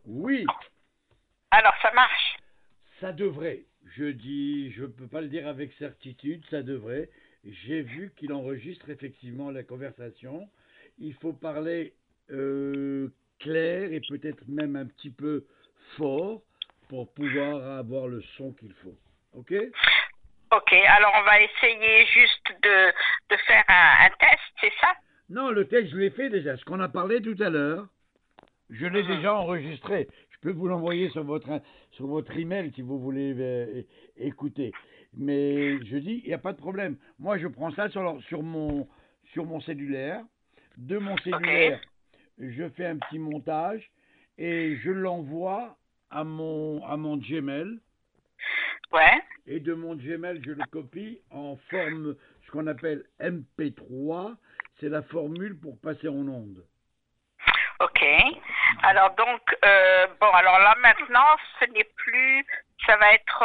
Oui, Alors, ça marche. ça devrait. Je ne peux pas le dire avec certitude, ça devrait. J'ai vu qu'il enregistre effectivement la conversation. Il faut parler euh, clair et peut-être même un petit peu fort pour pouvoir avoir le son qu'il faut. Ok? Ok, alors on va essayer juste de faire un test, c'est ça? Non, le texte, je l'ai fait déjà. Ce qu'on a parlé tout à l'heure, je l'ai Mhm. déjà enregistré. Je peux vous l'envoyer sur votre email si vous voulez écouter. Mais je dis, il n'y a pas de problème. Moi, je prends ça sur mon cellulaire. De mon Ok, cellulaire, je fais un petit montage et je l'envoie à mon Gmail. ouais, Et de mon Gmail, je le copie en forme, ce qu'on appelle MP3. C'est la formule pour passer en onde. ok. Alors donc, bon, alors là maintenant, ce n'est plus, ça va être,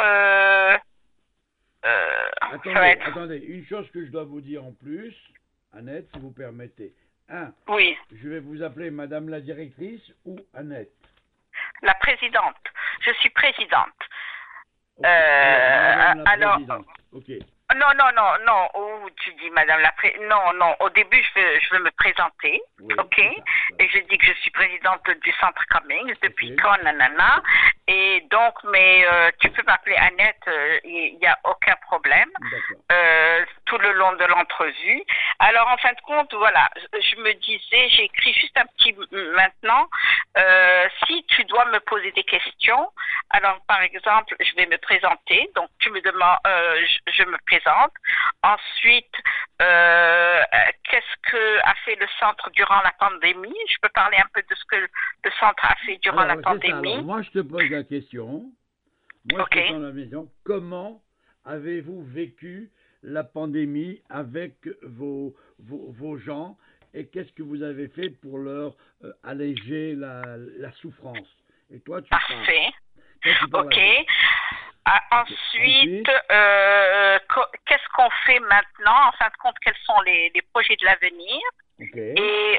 ça va Attendez, être, attendez, une chose que je dois vous dire en plus, Annette, si vous permettez. Un, oui, je vais vous appeler Madame la directrice ou Annette. la présidente. Je suis présidente. Ok, alors Madame la Alors, présidente. Ok, non, non, non, non. Oh, tu dis, Madame la Non, non. Au début, je veux me présenter, oui, ok. c'est ça. Voilà. Et je dis que je suis présidente du Centre Cummings Ok, depuis quand, nanana. Et donc, mais tu peux m'appeler Annette. Il n'y a aucun problème. d'accord. Tout le long de l'entrevue. Alors, en fin de compte, voilà, je me disais, j'ai écrit juste un petit maintenant. Si tu dois me poser des questions, alors par exemple, je vais me présenter. Donc, tu me demandes, je me présente. Ensuite, qu'est-ce que a fait le centre durant la pandémie? Je peux parler un peu de ce que le centre a fait durant la Alors, c'est ça. Alors, pandémie. moi, je te pose la question. Moi, je Ok. te pose la question. Comment avez-vous vécu la pandémie avec vos gens et qu'est-ce que vous avez fait pour leur alléger la souffrance? Et toi, tu parles. Parfait. Toi, tu parles Ok. avec. Ok. Ensuite, Ensuite, qu'est-ce qu'on fait maintenant? En fin de compte, quels sont les projets de l'avenir? ok. Et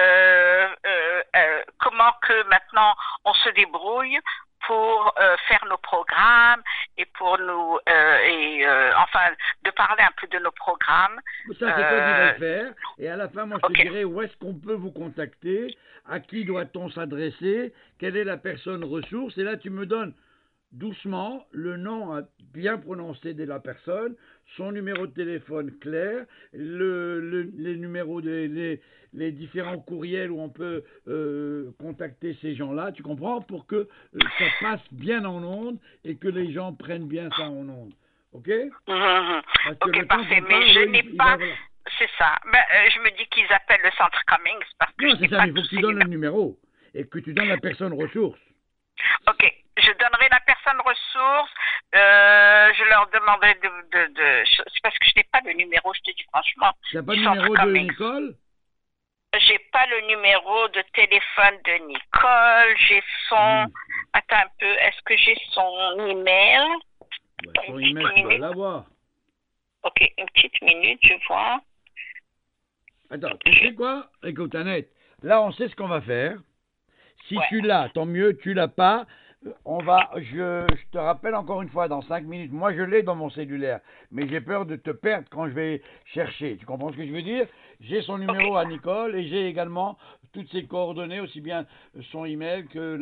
comment que maintenant on se débrouille pour faire nos programmes et pour nous enfin de parler un peu de nos programmes. Ça, c'est toi qui vas le Euh, faire. Et à la fin, moi, je te ok, dirai où est-ce qu'on peut vous contacter, à qui doit-on s'adresser, quelle est la personne ressource. Et là, tu me donnes doucement le nom bien prononcé de la personne, son numéro de téléphone clair, les numéros les différents courriels où on peut contacter ces gens-là, tu comprends, pour que ça passe bien en ondes et que les gens prennent bien ça en ondes. Ok? mhm. Parce que Ok, le temps parfait. qu'on Mais je parle, n'ai il va pas, voilà. c'est ça. Ben, je me dis qu'ils appellent le centre Cummings parce que Non, je c'est n'ai ça, pas mais il faut tous que tu ces donnes le numéros. numéro et que tu donnes la personne ressource. Ok, je donnerai la personne ressource. Je leur demanderai c'est parce que je n'ai pas le numéro, je te dis franchement, Tu n'as pas du de centre numéro de Cummings. Nicole? J'ai pas le numéro de téléphone de Nicole. J'ai son. Hmm. Attends un peu. Est-ce que j'ai son email? Ouais, Une son petite email, tu dois minute. l'avoir. Ok, une petite minute, je vois. Attends, tu Ok. sais quoi? Écoute, Annette, là, on sait ce qu'on va faire. Si Ouais. tu l'as, tant mieux, tu l'as pas. Je te rappelle encore une fois, dans 5 minutes, moi je l'ai dans mon cellulaire, mais j'ai peur de te perdre quand je vais chercher. Tu comprends ce que je veux dire? J'ai son Ok. numéro à Nicole et j'ai également toutes ses coordonnées, aussi bien son email que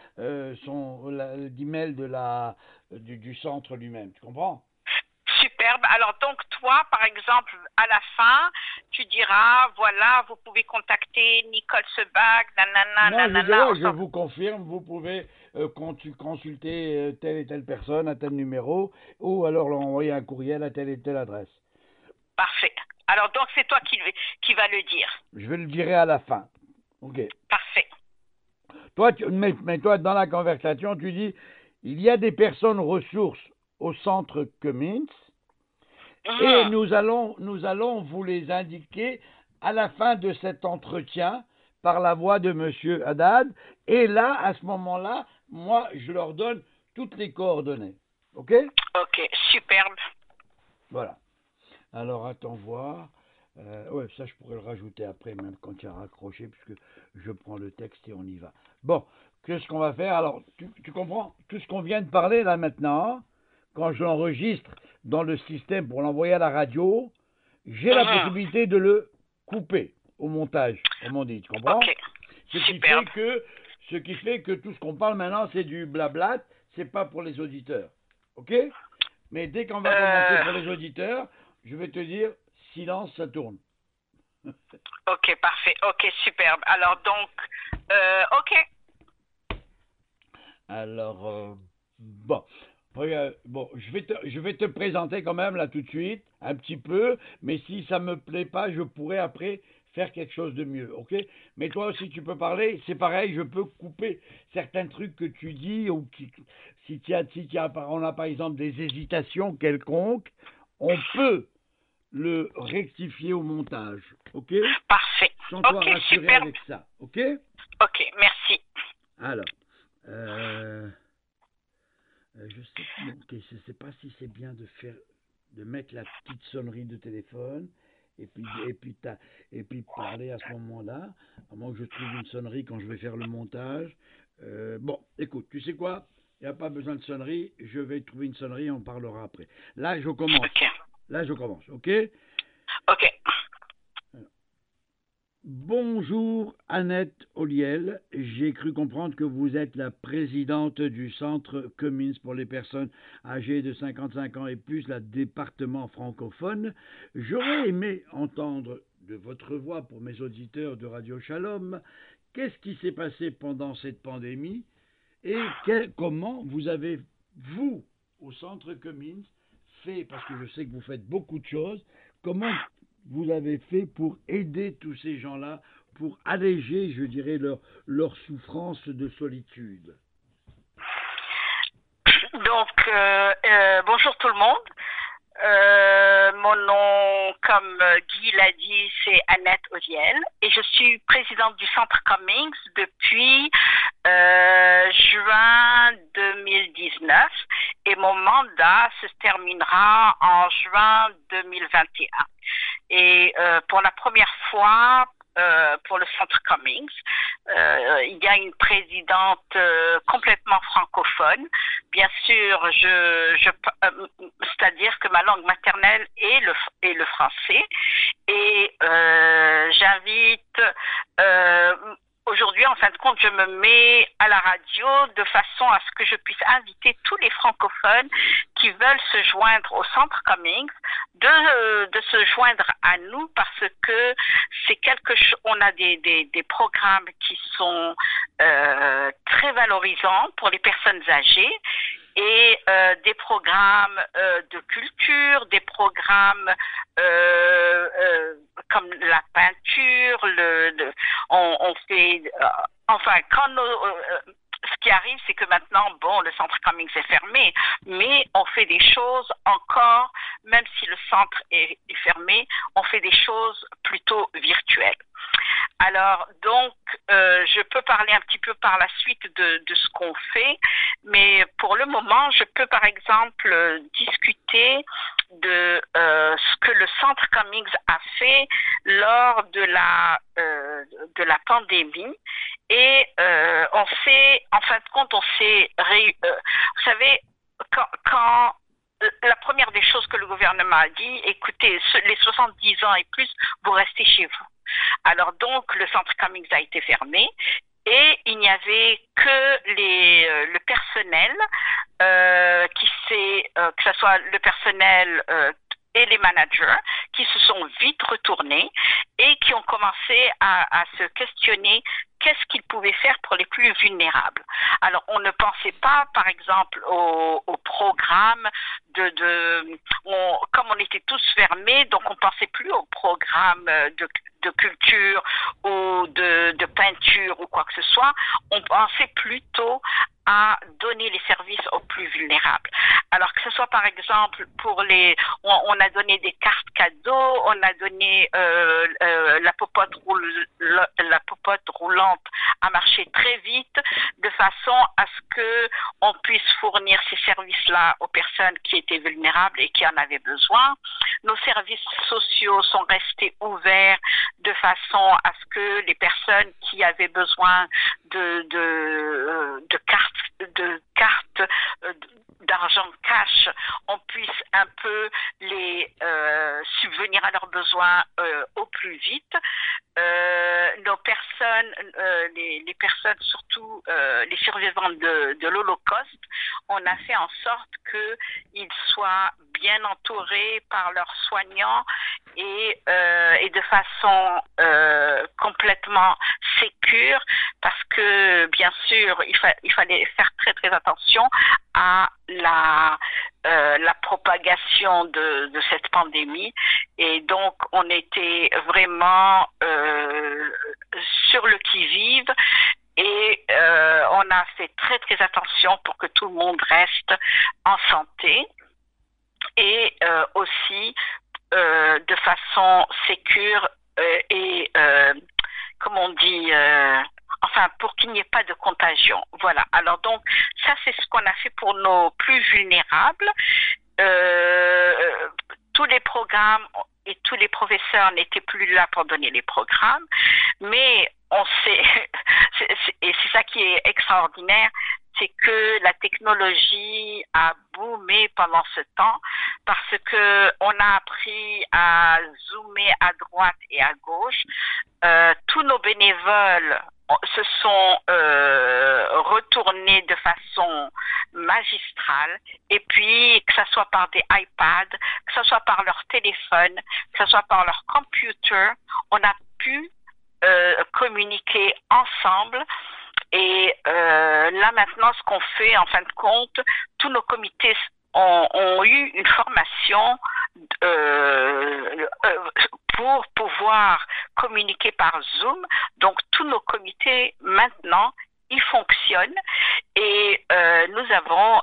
l'email du centre lui-même. Tu comprends? Superbe. Alors donc toi, par exemple, à la fin, tu diras, voilà, vous pouvez contacter Nicole Sebag, nanana, Non, je nanana. dirais, je vous confirme, vous pouvez consulter telle et telle personne à tel numéro, ou alors leur envoyer un courriel à telle et telle adresse. Parfait. Alors donc c'est toi qui va le dire. Je le dirai à la fin. Ok. Parfait. Toi, mais toi, dans la conversation, tu dis, il y a des personnes ressources au centre Cummins, et Mhm. nous allons vous les indiquer à la fin de cet entretien par la voix de Monsieur Haddad. Et là, à ce moment-là, moi, je leur donne toutes les coordonnées. OK? Ok, superbe. Voilà. Alors, attends voir. Ouais, ça, je pourrais le rajouter après, même quand tu as raccroché, puisque je prends le texte et on y va. Bon, que ce qu'on va faire, alors tu comprends, tout ce qu'on vient de parler là maintenant, quand je l'enregistre dans le système pour l'envoyer à la radio, j'ai la possibilité de le couper au montage, comme on dit, tu comprends? Ok. Ce qui fait que tout ce qu'on parle maintenant, c'est du blabla, c'est pas pour les auditeurs. Ok? Mais dès qu'on va commencer pour les auditeurs, je vais te dire, silence, ça tourne. Ok, parfait. Ok, superbe. Alors donc, ok. Alors, bon. Regarde, bon, je vais te présenter quand même là tout de suite, un petit peu, mais si ça me plaît pas, je pourrais après faire quelque chose de mieux, ok? Mais toi aussi tu peux parler, c'est pareil, je peux couper certains trucs que tu dis, ou si on a par exemple des hésitations quelconques, on peut le rectifier au montage, ok? Parfait. Sans toi rassurer superbe. avec ça, ok? Ok, merci. Alors, je sais pas si c'est bien de mettre la petite sonnerie de téléphone et puis parler à ce moment-là, à moins que je trouve une sonnerie quand je vais faire le montage. Bon, écoute, tu sais quoi? Il n'y a pas besoin de sonnerie, je vais trouver une sonnerie et on parlera après. Là, je commence. Ok. Là, je commence, ok? Ok. Bonjour Annette Oliel, j'ai cru comprendre que vous êtes la présidente du Centre Cummins pour les personnes âgées de 55 ans et plus, la département francophone. J'aurais aimé entendre de votre voix pour mes auditeurs de Radio Shalom, qu'est-ce qui s'est passé pendant cette pandémie et comment vous avez, vous, au Centre Cummins, fait, parce que je sais que vous faites beaucoup de choses, comment vous avez fait pour aider tous ces gens-là, pour alléger, je dirais, leur souffrance de solitude? Donc, bonjour tout le monde. Mon nom, comme Guy l'a dit, c'est Annette Oliel et je suis présidente du Centre Cummins depuis juin 2019 et mon mandat se terminera en juin 2021. Et pour la première fois, pour le Centre Cummins, il y a une présidente complètement francophone. Bien sûr, c'est-à-dire que ma langue maternelle est le français. Et j'invite aujourd'hui, en fin de compte, je me mets à la radio de façon à ce que je puisse inviter tous les francophones qui veulent se joindre au Centre Cummins de se joindre à nous parce que c'est quelque chose, on a des programmes qui sont très valorisants pour les personnes âgées et des programmes de culture, des programmes comme la peinture, on fait, enfin, ce qui arrive, c'est que maintenant, bon, le centre Cummins est fermé, mais on fait des choses encore, même si le centre est fermé, on fait des choses plutôt virtuelles. Alors, donc, je peux parler un petit peu par la suite de ce qu'on fait, mais pour le moment, je peux par exemple discuter de ce que le Centre Cummins a fait lors de la pandémie. Et on s'est, en fin de compte, vous savez, quand la première des choses que le gouvernement a dit, écoutez, les 70 ans et plus, vous restez chez vous. Alors donc, le centre Cummins a été fermé et il n'y avait que le personnel, que ce soit le personnel et les managers, qui se sont vite retournés et qui ont commencé à se questionner qu'est-ce qu'ils pouvaient faire pour les plus vulnérables. Alors, on ne pensait pas, par exemple, au programme comme on était tous fermés, donc on ne pensait plus au programme de culture ou de peinture ou quoi que ce soit. On pensait plutôt à donner les services aux plus vulnérables. Alors que ce soit par exemple on a donné des cartes cadeaux, on a donné la popote roulante a marché très vite de façon à ce que on puisse fournir ces services-là aux personnes qui étaient vulnérables et qui en avaient besoin. nos services sociaux sont restés ouverts de façon à ce que les personnes qui avaient besoin de cartes d'argent cash, on puisse un peu les subvenir à leurs besoins au plus vite. Nos personnes, les personnes, surtout les survivants de l'Holocauste, on a fait en sorte qu'ils soient bien entourés par leurs soignants et de façon complètement sécure, parce que bien sûr il fallait faire très très attention à la propagation de cette pandémie, et donc on était vraiment sur le qui-vive, et on a fait très très attention pour que tout le monde reste en santé, et aussi de façon sécure et comme on dit, enfin pour qu'il n'y ait pas de contagion. Voilà. Alors donc ça c'est ce qu'on a fait pour nos plus vulnérables. Tous les programmes et tous les professeurs n'étaient plus là pour donner les programmes, mais on sait, et c'est ça qui est extraordinaire, c'est que la technologie a boomé pendant ce temps, parce que on a appris à zoomer à droite et à gauche. Tous nos bénévoles se sont retournés de façon magistrale, et puis que ce soit par des iPads, que ce soit par leur téléphone, que ce soit par leur computer, on a pu communiquer ensemble. Et là maintenant, ce qu'on fait, en fin de compte, tous nos comités ont eu une formation pour pouvoir communiquer par Zoom. Donc tous nos comités maintenant, ils fonctionnent, et nous avons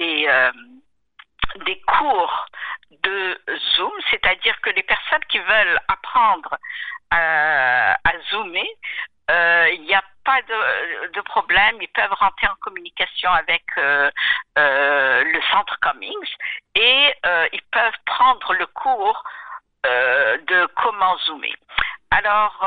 des cours de Zoom, c'est-à-dire que les personnes qui veulent apprendre à zoomer, il n'y a pas de problème, ils peuvent rentrer en communication avec le centre Cummings, et ils peuvent prendre le cours de comment zoomer. Alors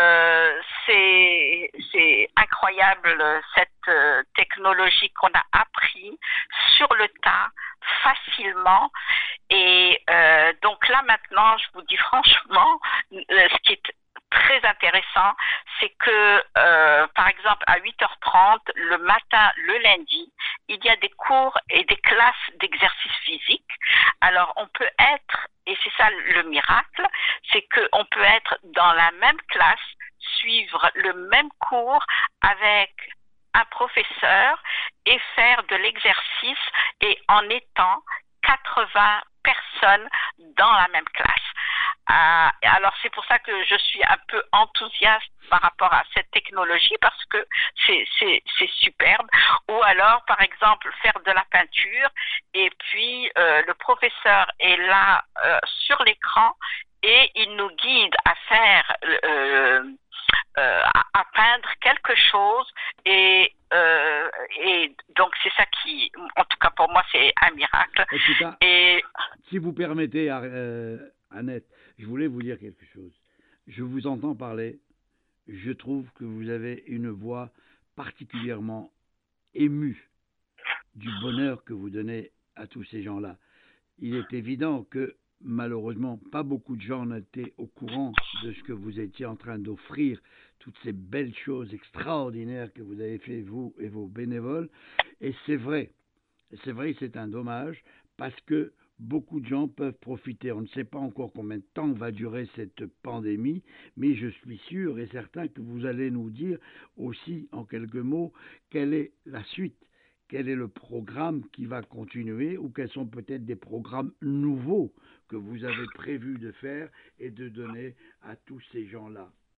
c'est incroyable cette technologie qu'on a appris sur le tas facilement, et donc là maintenant je vous dis franchement, ce qui est très intéressant, c'est que par exemple à 8h30 le matin, le lundi, il y a des cours et des classes d'exercice physique. Alors on peut être, et c'est ça le miracle, c'est qu'on peut être dans la même classe, suivre le même cours avec un professeur et faire de l'exercice, et en étant 80 personnes dans la même classe. Alors c'est pour ça que je suis un peu enthousiaste par rapport à cette technologie, parce que c'est superbe. Ou alors par exemple faire de la peinture, et puis le professeur est là sur l'écran, et il nous guide à faire à peindre quelque chose, et donc c'est ça qui, en tout cas pour moi, c'est un miracle. Et si vous permettez, Annette, je voulais vous dire quelque chose. Je vous entends parler, je trouve que vous avez une voix particulièrement émue du bonheur que vous donnez à tous ces gens-là. Il est évident que malheureusement, pas beaucoup de gens n'étaient au courant de ce que vous étiez en train d'offrir, toutes ces belles choses extraordinaires que vous avez fait, vous et vos bénévoles. Et c'est vrai, c'est un dommage, parce que beaucoup de gens peuvent profiter. On ne sait pas encore combien de temps va durer cette pandémie, mais je suis sûr et certain que vous allez nous dire aussi en quelques mots quelle est la suite. Quel est le programme qui va continuer, ou quels sont peut-être des programmes nouveaux que vous avez prévu de faire et de donner à tous ces gens-là.